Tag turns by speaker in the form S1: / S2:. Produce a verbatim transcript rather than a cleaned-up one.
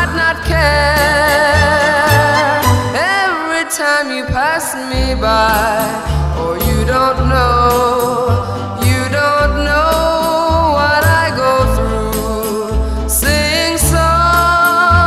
S1: might not care every time you pass me by, or you don't